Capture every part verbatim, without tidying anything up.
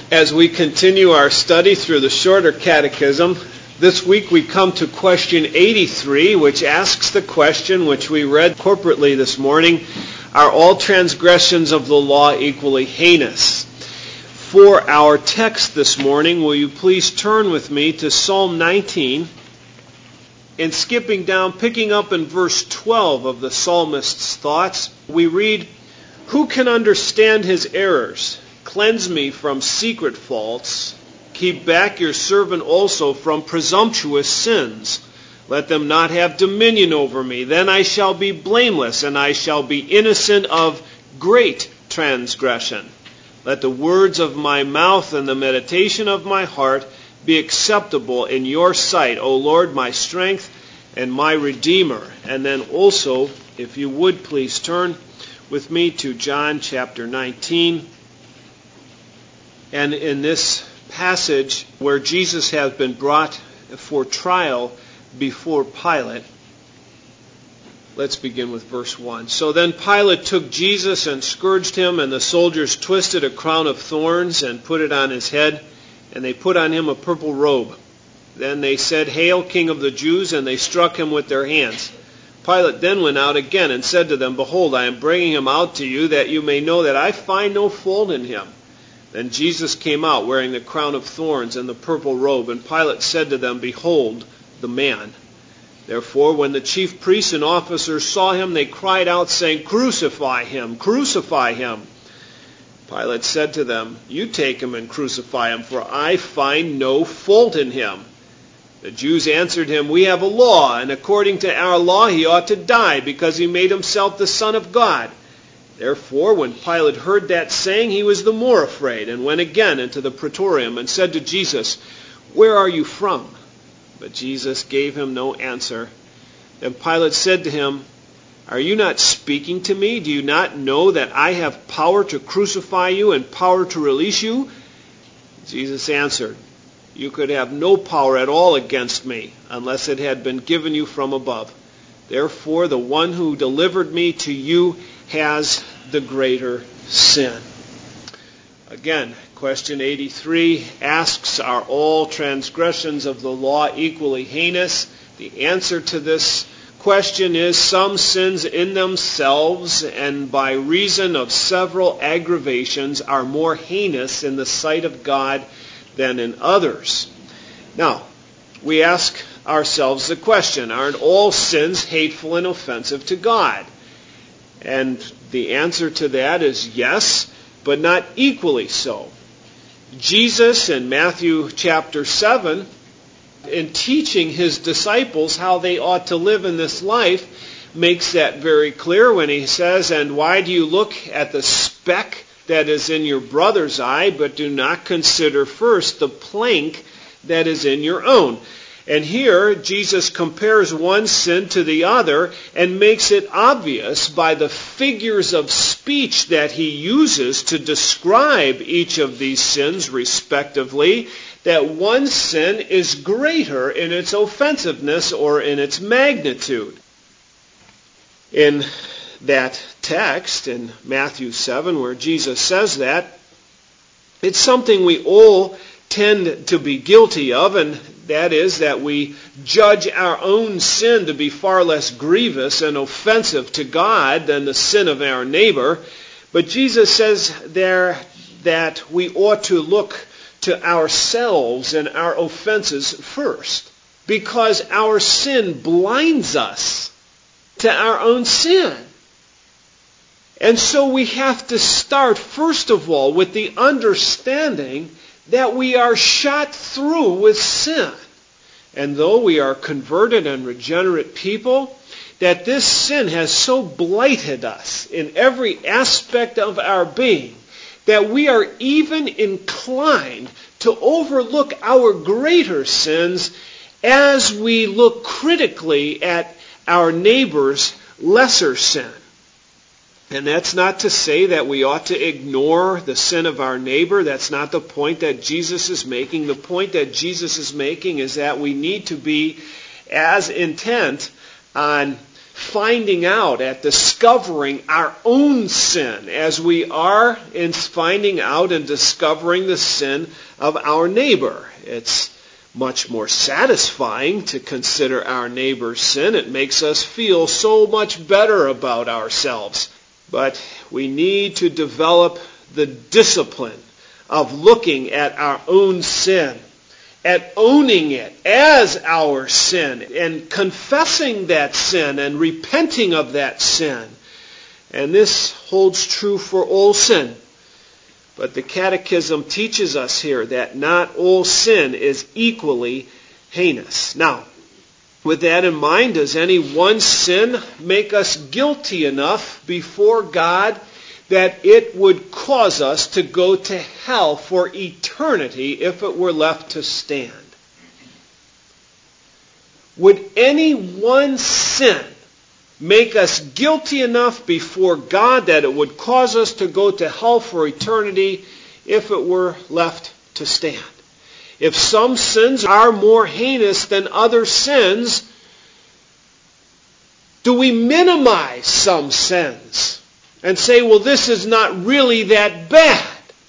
As we continue our study through the shorter catechism, this week we come to question eighty-three, which asks the question which we read corporately this morning: are all transgressions of the law equally heinous? For our text this morning, will you please turn with me to Psalm nineteen, and skipping down, picking up in verse twelve of the psalmist's thoughts, we read, "Who can understand his errors? Cleanse me from secret faults. Keep back your servant also from presumptuous sins. Let them not have dominion over me. Then I shall be blameless, and I shall be innocent of great transgression. Let the words of my mouth and the meditation of my heart be acceptable in your sight, O Lord, my strength and my Redeemer." And then also, if you would please turn with me to John chapter nineteen. And in this passage where Jesus has been brought for trial before Pilate, let's begin with verse one. "So then Pilate took Jesus and scourged him, and the soldiers twisted a crown of thorns and put it on his head, and they put on him a purple robe. Then they said, 'Hail, King of the Jews,' and they struck him with their hands. Pilate then went out again and said to them, 'Behold, I am bringing him out to you, that you may know that I find no fault in him.' Then Jesus came out wearing the crown of thorns and the purple robe, and Pilate said to them, 'Behold the man.' Therefore, when the chief priests and officers saw him, they cried out, saying, 'Crucify him! Crucify him!' Pilate said to them, 'You take him and crucify him, for I find no fault in him.' The Jews answered him, 'We have a law, and according to our law he ought to die, because he made himself the Son of God.' Therefore, when Pilate heard that saying, he was the more afraid, and went again into the praetorium, and said to Jesus, 'Where are you from?' But Jesus gave him no answer. Then Pilate said to him, 'Are you not speaking to me? Do you not know that I have power to crucify you and power to release you?' Jesus answered, 'You could have no power at all against me, unless it had been given you from above. Therefore, the one who delivered me to you has the greater sin.'" Again, question eighty-three asks, are all transgressions of the law equally heinous? The answer to this question is some sins in themselves and by reason of several aggravations are more heinous in the sight of God than in others. Now, we ask ourselves the question, aren't all sins hateful and offensive to God? And the answer to that is yes, but not equally so. Jesus in Matthew chapter seven, in teaching his disciples how they ought to live in this life, makes that very clear when he says, "And why do you look at the speck that is in your brother's eye, but do not consider first the plank that is in your own?" And here, Jesus compares one sin to the other and makes it obvious by the figures of speech that he uses to describe each of these sins respectively, that one sin is greater in its offensiveness or in its magnitude. In that text, in Matthew seven, where Jesus says that, it's something we all tend to be guilty of, and that is that we judge our own sin to be far less grievous and offensive to God than the sin of our neighbor. But Jesus says there that we ought to look to ourselves and our offenses first, because our sin blinds us to our own sin. And so we have to start, first of all, with the understanding that we are shot through with sin. And though we are converted and regenerate people, that this sin has so blighted us in every aspect of our being that we are even inclined to overlook our greater sins as we look critically at our neighbor's lesser sin. And that's not to say that we ought to ignore the sin of our neighbor. That's not the point that Jesus is making. The point that Jesus is making is that we need to be as intent on finding out, at discovering our own sin as we are in finding out and discovering the sin of our neighbor. It's much more satisfying to consider our neighbor's sin. It makes us feel so much better about ourselves. But we need to develop the discipline of looking at our own sin, at owning it as our sin, and confessing that sin and repenting of that sin. And this holds true for all sin. But the Catechism teaches us here that not all sin is equally heinous. Now, with that in mind, does any one sin make us guilty enough before God that it would cause us to go to hell for eternity if it were left to stand? Would any one sin make us guilty enough before God that it would cause us to go to hell for eternity if it were left to stand? If some sins are more heinous than other sins, do we minimize some sins and say, well, this is not really that bad?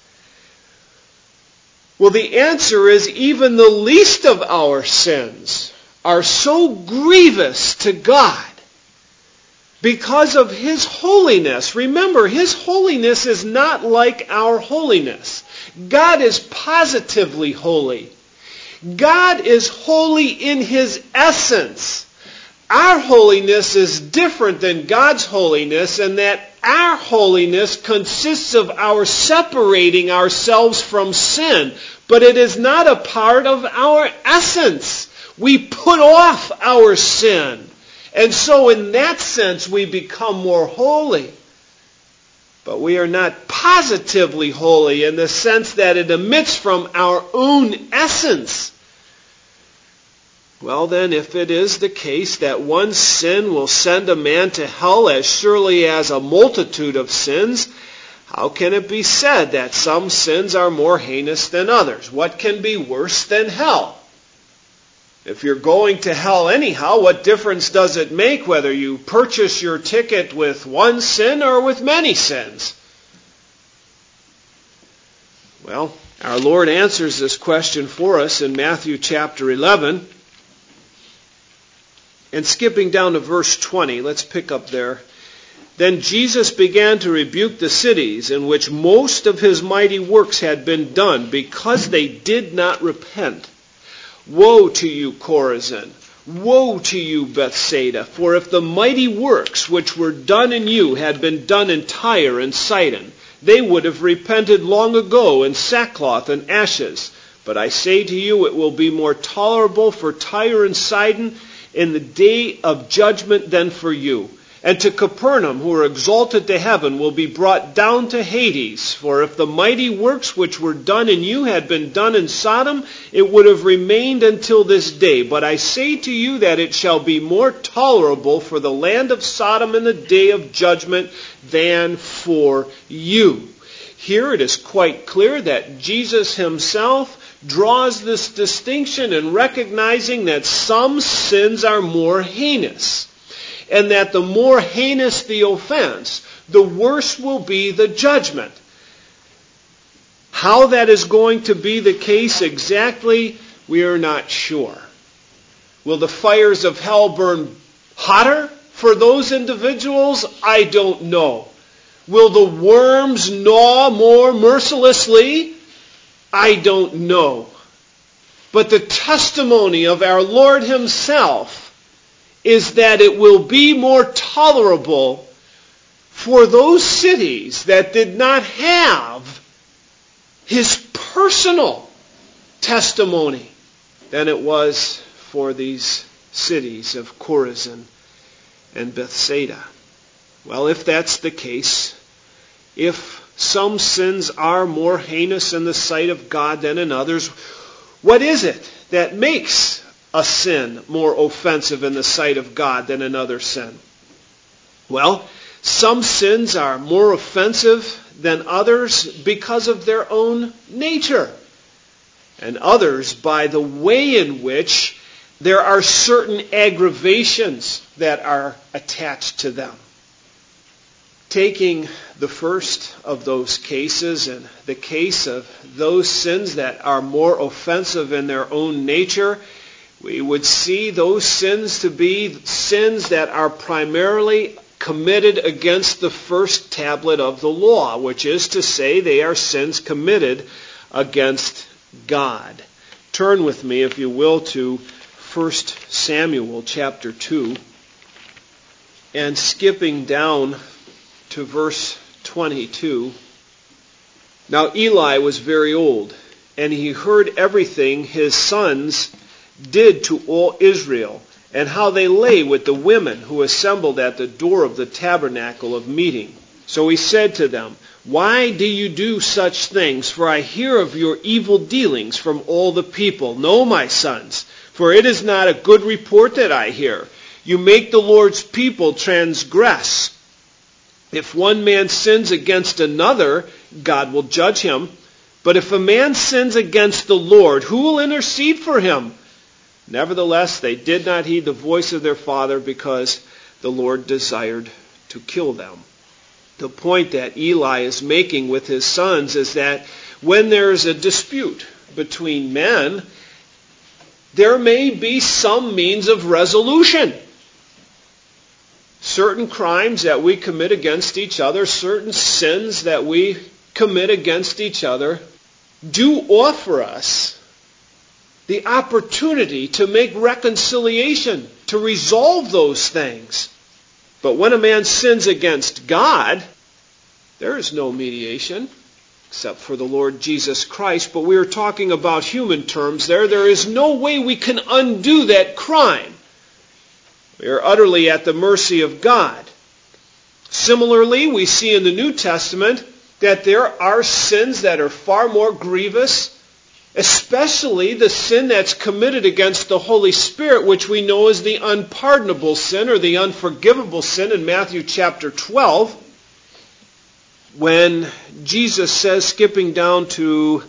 Well, the answer is even the least of our sins are so grievous to God because of His holiness. Remember, His holiness is not like our holiness. God is positively holy. God is holy in His essence. Our holiness is different than God's holiness, in that our holiness consists of our separating ourselves from sin, but it is not a part of our essence. We put off our sin. And so in that sense, we become more holy. But we are not positively holy in the sense that it emits from our own essence. Well then, if it is the case that one sin will send a man to hell as surely as a multitude of sins, how can it be said that some sins are more heinous than others? What can be worse than hell? If you're going to hell anyhow, what difference does it make whether you purchase your ticket with one sin or with many sins? Well, our Lord answers this question for us in Matthew chapter eleven. And skipping down to verse twenty, let's pick up there. Then Jesus began to rebuke the cities in which most of His mighty works had been done, because they did not repent. Woe to you, Chorazin! Woe to you, Bethsaida! For if the mighty works which were done in you had been done in Tyre and Sidon, they would have repented long ago in sackcloth and ashes. But I say to you, it will be more tolerable for Tyre and Sidon in the day of judgment than for you. And to Capernaum, who are exalted to heaven, will be brought down to Hades. For if the mighty works which were done in you had been done in Sodom, it would have remained until this day. But I say to you that it shall be more tolerable for the land of Sodom in the day of judgment than for you. Here it is quite clear that Jesus Himself draws this distinction in recognizing that some sins are more heinous. And that the more heinous the offense, the worse will be the judgment. How that is going to be the case exactly, we are not sure. Will the fires of hell burn hotter for those individuals? I don't know. Will the worms gnaw more mercilessly? I don't know. But the testimony of our Lord Himself is that it will be more tolerable for those cities that did not have His personal testimony than it was for these cities of Chorazin and Bethsaida. Well, if that's the case, if some sins are more heinous in the sight of God than in others, what is it that makes a sin more offensive in the sight of God than another sin? Well, some sins are more offensive than others because of their own nature, and others by the way in which there are certain aggravations that are attached to them. Taking the first of those cases, and the case of those sins that are more offensive in their own nature, we would see those sins to be sins that are primarily committed against the first tablet of the law, which is to say they are sins committed against God. Turn with me, if you will, to First Samuel chapter two, and skipping down to verse twenty-two. Now Eli was very old, and he heard everything his sons did to all Israel, and how they lay with the women who assembled at the door of the tabernacle of meeting. So he said to them, "Why do you do such things? For I hear of your evil dealings from all the people. No, my sons, for it is not a good report that I hear. You make the Lord's people transgress. If one man sins against another, God will judge him. But if a man sins against the Lord, who will intercede for him?" Nevertheless, they did not heed the voice of their father, because the Lord desired to kill them. The point that Eli is making with his sons is that when there is a dispute between men, there may be some means of resolution. Certain crimes that we commit against each other, certain sins that we commit against each other, do offer us the opportunity to make reconciliation, to resolve those things. But when a man sins against God, there is no mediation except for the Lord Jesus Christ. But we are talking about human terms there. There is no way we can undo that crime. We are utterly at the mercy of God. Similarly, we see in the New Testament that there are sins that are far more grievous, especially the sin that's committed against the Holy Spirit, which we know is the unpardonable sin or the unforgivable sin in Matthew chapter twelve, when Jesus says, skipping down to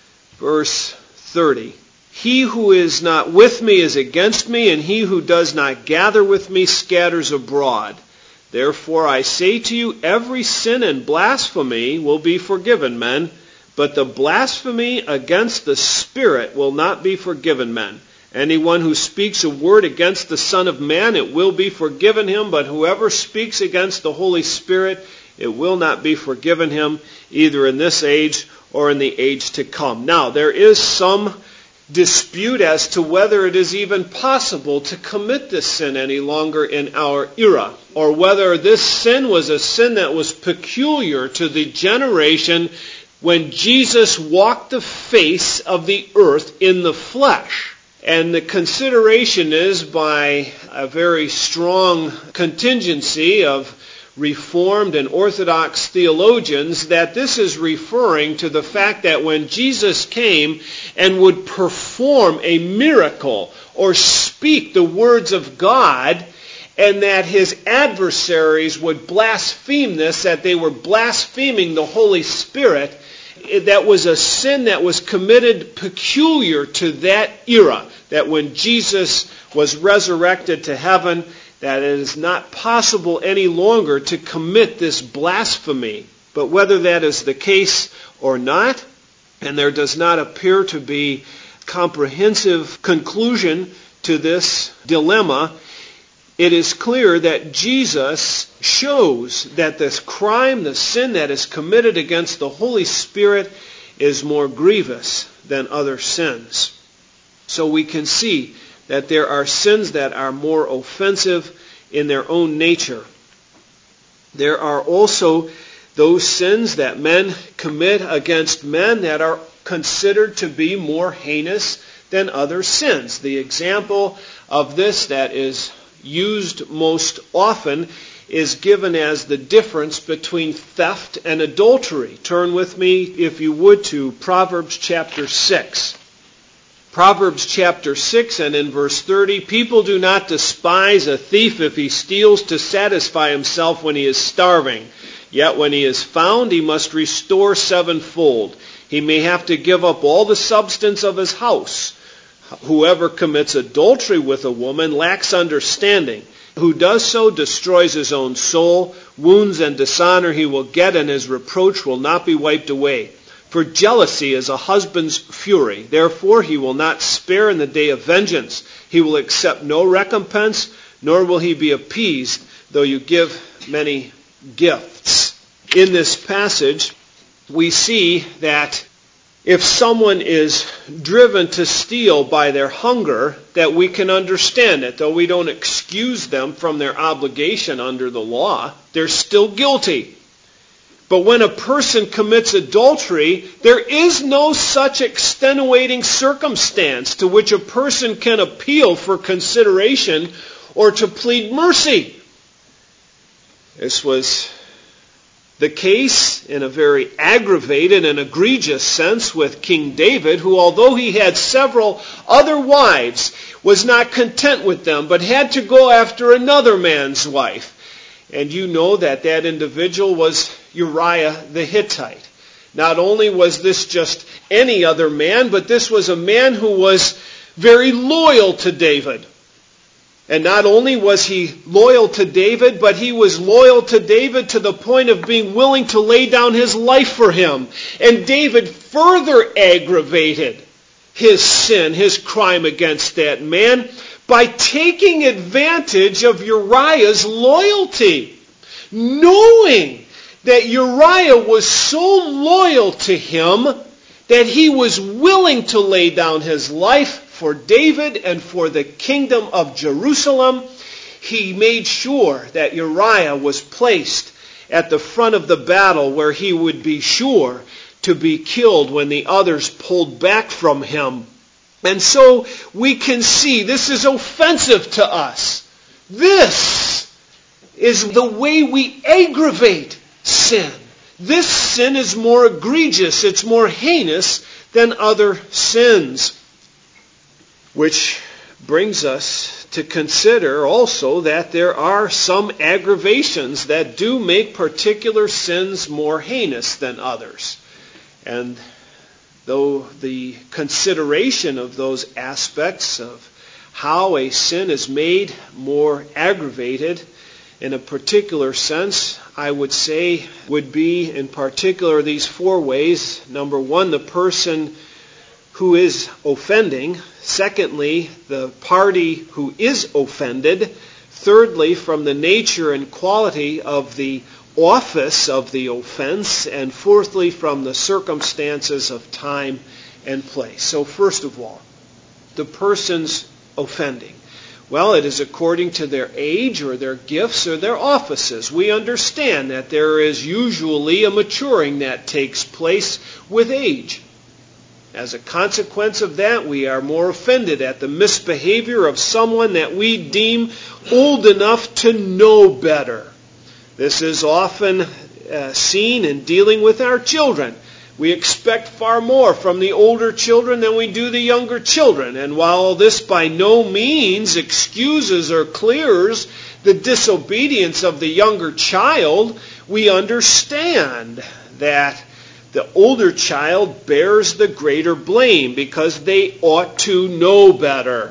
verse thirty, "He who is not with me is against me, and he who does not gather with me scatters abroad. Therefore I say to you, every sin and blasphemy will be forgiven men, but the blasphemy against the Spirit will not be forgiven men. Anyone who speaks a word against the Son of Man, it will be forgiven him, but whoever speaks against the Holy Spirit, it will not be forgiven him, either in this age or in the age to come." Now, there is some dispute as to whether it is even possible to commit this sin any longer in our era, or whether this sin was a sin that was peculiar to the generation when Jesus walked the face of the earth in the flesh. And the consideration is by a very strong contingency of Reformed and Orthodox theologians that this is referring to the fact that when Jesus came and would perform a miracle or speak the words of God, and that his adversaries would blaspheme this, that they were blaspheming the Holy Spirit, that was a sin that was committed peculiar to that era, that when Jesus was resurrected to heaven, that it is not possible any longer to commit this blasphemy. But whether that is the case or not, and there does not appear to be comprehensive conclusion to this dilemma, it is clear that Jesus shows that this crime, the sin that is committed against the Holy Spirit, is more grievous than other sins. So we can see that there are sins that are more offensive in their own nature. There are also those sins that men commit against men that are considered to be more heinous than other sins. The example of this that is used most often is given as the difference between theft and adultery. Turn with me, if you would, to Proverbs chapter six. Proverbs chapter six and in verse thirty, "People do not despise a thief if he steals to satisfy himself when he is starving. Yet when he is found, he must restore sevenfold. He may have to give up all the substance of his house. Whoever commits adultery with a woman lacks understanding. Who does so destroys his own soul. Wounds and dishonor he will get, and his reproach will not be wiped away. For jealousy is a husband's fury. Therefore he will not spare in the day of vengeance. He will accept no recompense, nor will he be appeased, though you give many gifts. In this passage, we see that if someone is driven to steal by their hunger, that we can understand it. Though we don't excuse them from their obligation under the law, they're still guilty. But when a person commits adultery, there is no such extenuating circumstance to which a person can appeal for consideration or to plead mercy. This was the case in a very aggravated and egregious sense with King David, who, although he had several other wives, was not content with them, but had to go after another man's wife. And you know that that individual was Uriah the Hittite. Not only was this just any other man, but this was a man who was very loyal to David. And not only was he loyal to David, but he was loyal to David to the point of being willing to lay down his life for him. And David further aggravated his sin, his crime against that man, by taking advantage of Uriah's loyalty, knowing that Uriah was so loyal to him that he was willing to lay down his life for David and for the kingdom of Jerusalem. He made sure that Uriah was placed at the front of the battle where he would be sure to be killed when the others pulled back from him. And so we can see this is offensive to us. This is the way we aggravate sin. This sin is more egregious, it's more heinous than other sins. Which brings us to consider also that there are some aggravations that do make particular sins more heinous than others. And though the consideration of those aspects of how a sin is made more aggravated in a particular sense, I would say, would be in particular these four ways. Number one, the person who is offending. Secondly, the party who is offended. Thirdly, from the nature and quality of the office of the offense. And fourthly, from the circumstances of time and place. So first of all, the person's offending. Well, it is according to their age or their gifts or their offices. We understand that there is usually a maturing that takes place with age. As a consequence of that, we are more offended at the misbehavior of someone that we deem old enough to know better. This is often uh, seen in dealing with our children. We expect far more from the older children than we do the younger children. And while this by no means excuses or clears the disobedience of the younger child, we understand that the older child bears the greater blame because they ought to know better.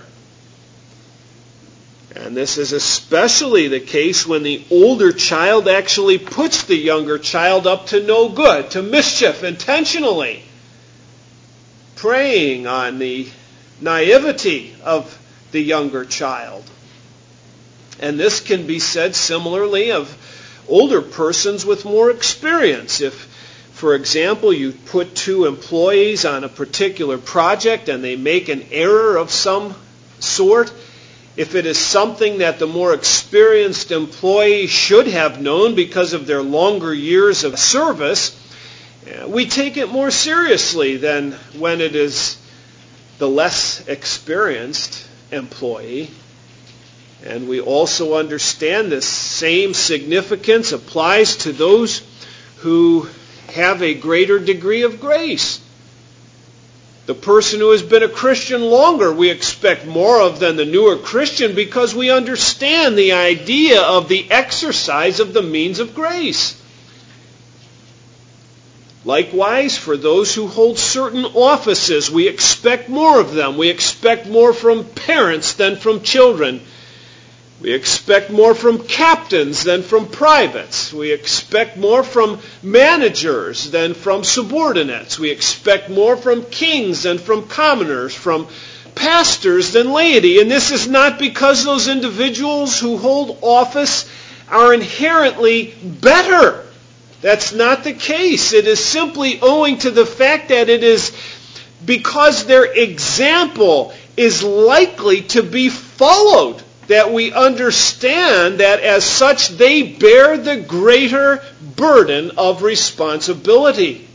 And this is especially the case when the older child actually puts the younger child up to no good, to mischief intentionally, preying on the naivety of the younger child. And this can be said similarly of older persons with more experience. If, for example, you put two employees on a particular project and they make an error of some sort, if it is something that the more experienced employee should have known because of their longer years of service, we take it more seriously than when it is the less experienced employee. And we also understand this same significance applies to those who have a greater degree of grace. The person who has been a Christian longer, we expect more of than the newer Christian because we understand the idea of the exercise of the means of grace. Likewise, for those who hold certain offices, we expect more of them. We expect more from parents than from children. We expect more from captains than from privates. We expect more from managers than from subordinates. We expect more from kings than from commoners, from pastors than laity. And this is not because those individuals who hold office are inherently better. That's not the case. It is simply owing to the fact that it is because their example is likely to be followed that we understand that as such they bear the greater burden of responsibility.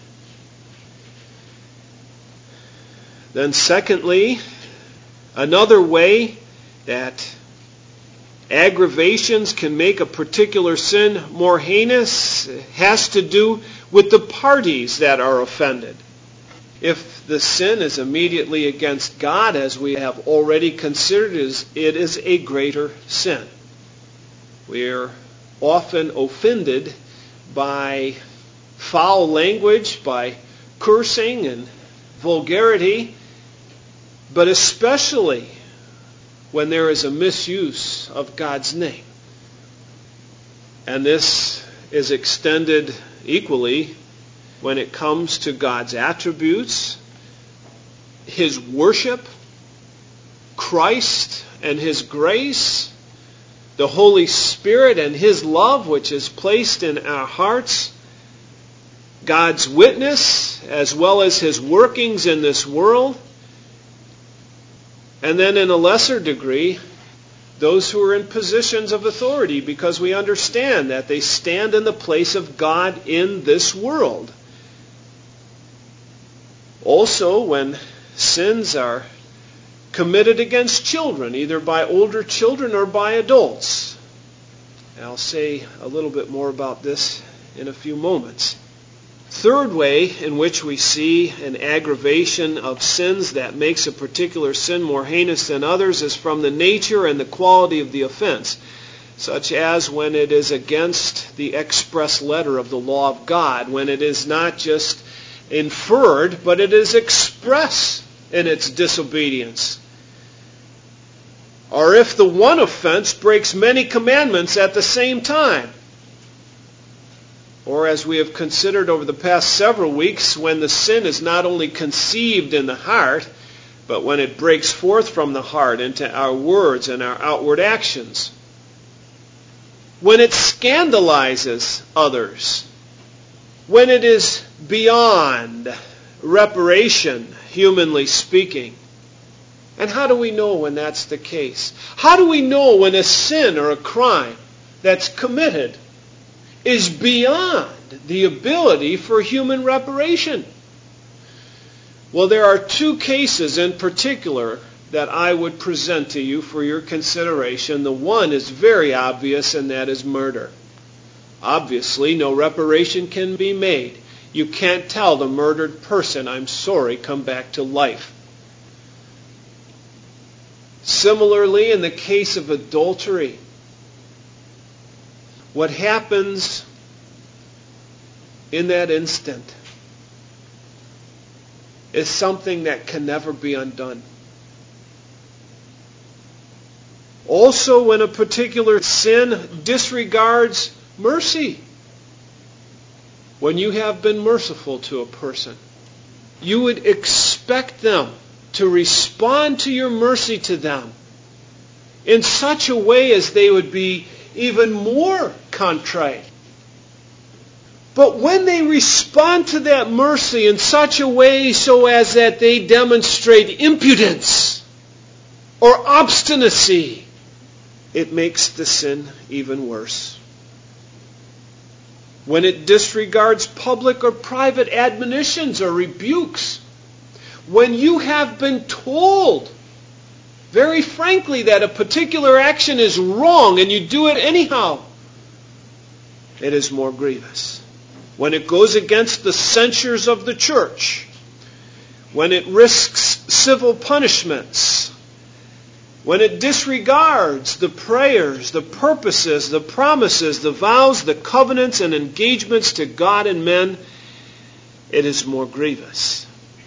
Then secondly, another way that aggravations can make a particular sin more heinous has to do with the parties that are offended. If the sin is immediately against God, as we have already considered, it is a greater sin. We are often offended by foul language, by cursing and vulgarity, but especially when there is a misuse of God's name. And this is extended equally when it comes to God's attributes, His worship, Christ and His grace, the Holy Spirit and His love which is placed in our hearts, God's witness as well as His workings in this world, and then in a lesser degree, those who are in positions of authority, because we understand that they stand in the place of God in this world. Also, when sins are committed against children, either by older children or by adults. And I'll say a little bit more about this in a few moments. Third way in which we see an aggravation of sins that makes a particular sin more heinous than others is from the nature and the quality of the offense, such as when it is against the express letter of the law of God, when it is not just inferred, but it is express in its disobedience. Or if the one offense breaks many commandments at the same time. Or as we have considered over the past several weeks, when the sin is not only conceived in the heart, but when it breaks forth from the heart into our words and our outward actions. When it scandalizes others. When it is beyond reparation, humanly speaking. And how do we know when that's the case? How do we know when a sin or a crime that's committed is beyond the ability for human reparation? Well, there are two cases in particular that I would present to you for your consideration. The one is very obvious, and that is murder. Obviously, no reparation can be made. You can't tell the murdered person, "I'm sorry, come back to life." Similarly, in the case of adultery, what happens in that instant is something that can never be undone. Also, when a particular sin disregards mercy, when you have been merciful to a person, you would expect them to respond to your mercy to them in such a way as they would be even more contrite. But when they respond to that mercy in such a way so as that they demonstrate impudence or obstinacy, it makes the sin even worse. When it disregards public or private admonitions or rebukes, when you have been told very frankly that a particular action is wrong and you do it anyhow, it is more grievous. When it goes against the censures of the church, when it risks civil punishments, when it disregards the prayers, the purposes, the promises, the vows, the covenants and engagements to God and men, it is more grievous.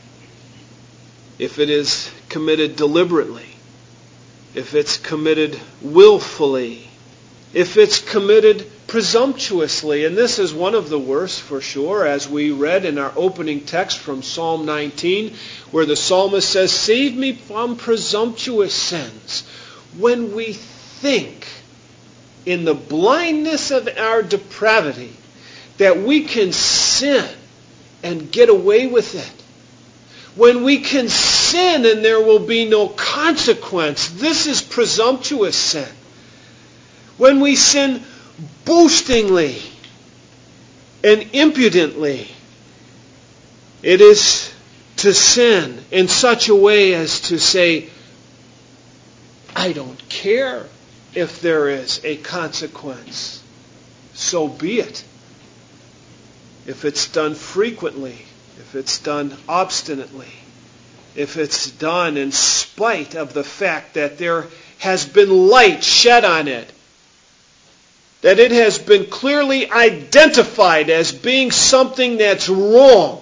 If it is committed deliberately, if it's committed willfully, if it's committed presumptuously, and this is one of the worst for sure, as we read in our opening text from Psalm nineteen, where the psalmist says, "Save me from presumptuous sins." When we think in the blindness of our depravity that we can sin and get away with it, when we can sin and there will be no consequence, this is presumptuous sin. When we sin boastingly and impudently, it is to sin in such a way as to say, I don't care if there is a consequence. So be it. If it's done frequently, if it's done obstinately, if it's done in spite of the fact that there has been light shed on it, that it has been clearly identified as being something that's wrong,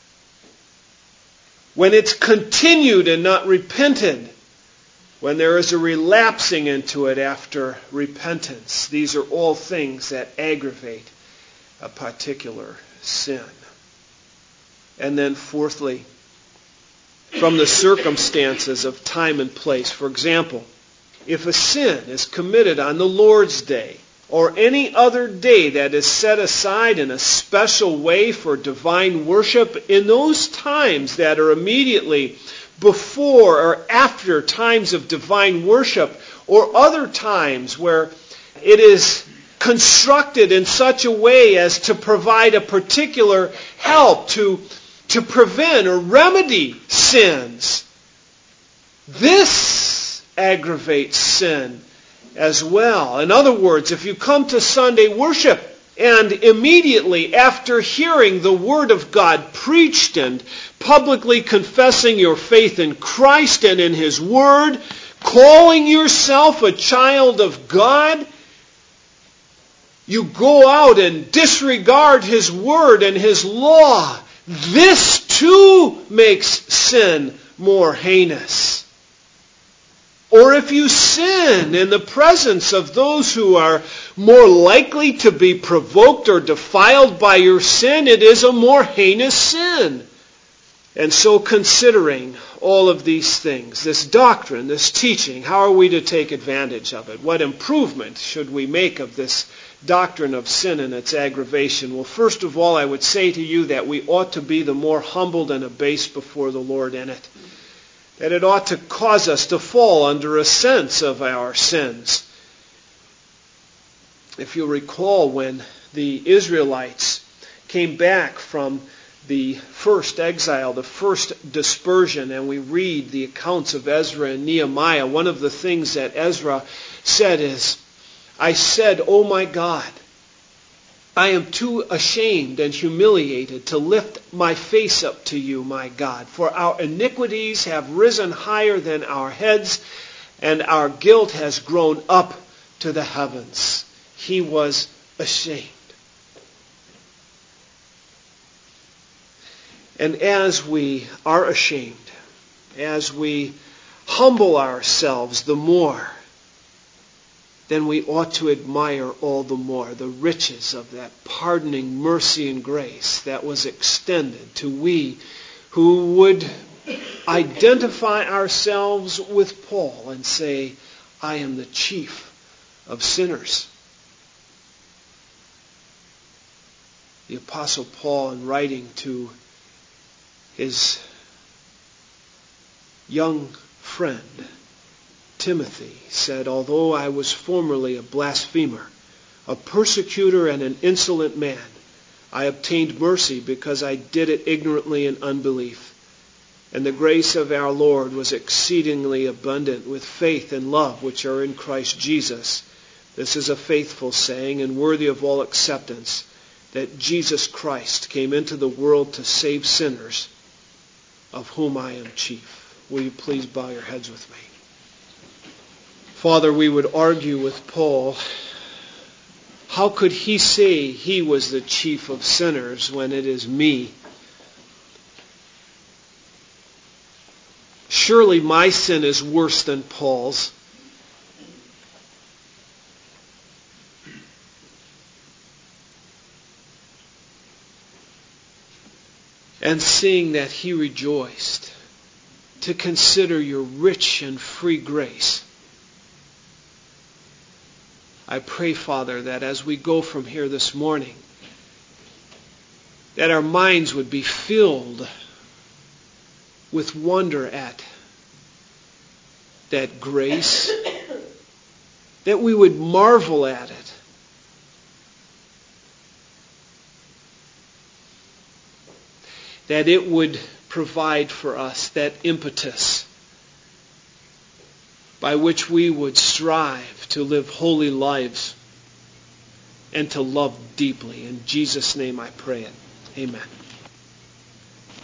when it's continued and not repented, when there is a relapsing into it after repentance, these are all things that aggravate a particular sin. And then fourthly, from the circumstances of time and place. For example, if a sin is committed on the Lord's Day or any other day that is set aside in a special way for divine worship, in those times that are immediately before or after times of divine worship, or other times where it is constructed in such a way as to provide a particular help to, to prevent or remedy sins, this aggravates sin as well. In other words, if you come to Sunday worship and immediately after hearing the Word of God preached and publicly confessing your faith in Christ and in His Word, calling yourself a child of God, you go out and disregard His Word and His law, this too makes sin more heinous. Or if you sin in the presence of those who are more likely to be provoked or defiled by your sin, it is a more heinous sin. And so considering all of these things, this doctrine, this teaching, how are we to take advantage of it? What improvement should we make of this doctrine of sin and its aggravation? Well, first of all, I would say to you that we ought to be the more humbled and abased before the Lord in it. That it ought to cause us to fall under a sense of our sins. If you recall, when the Israelites came back from the first exile, the first dispersion, and we read the accounts of Ezra and Nehemiah, one of the things that Ezra said is, I said, "Oh my God, I am too ashamed and humiliated to lift my face up to you, my God, for our iniquities have risen higher than our heads, and our guilt has grown up to the heavens." He was ashamed. And as we are ashamed, as we humble ourselves the more, then we ought to admire all the more the riches of that pardoning mercy and grace that was extended to we who would identify ourselves with Paul and say, I am the chief of sinners. The Apostle Paul, in writing to his young friend Timothy, said, although I was formerly a blasphemer, a persecutor, and an insolent man, I obtained mercy because I did it ignorantly in unbelief. And the grace of our Lord was exceedingly abundant with faith and love which are in Christ Jesus. This is a faithful saying and worthy of all acceptance, that Jesus Christ came into the world to save sinners, of whom I am chief. Will you please bow your heads with me? Father, we would argue with Paul. How could he say he was the chief of sinners when it is me surely my sin is worse than Paul's. And seeing that he rejoiced, to consider your rich and free grace. I pray, Father, that as we go from here this morning, that our minds would be filled with wonder at that grace, that we would marvel at it, that it would provide for us that impetus by which we would strive to live holy lives and to love deeply. In Jesus' name I pray it. Amen.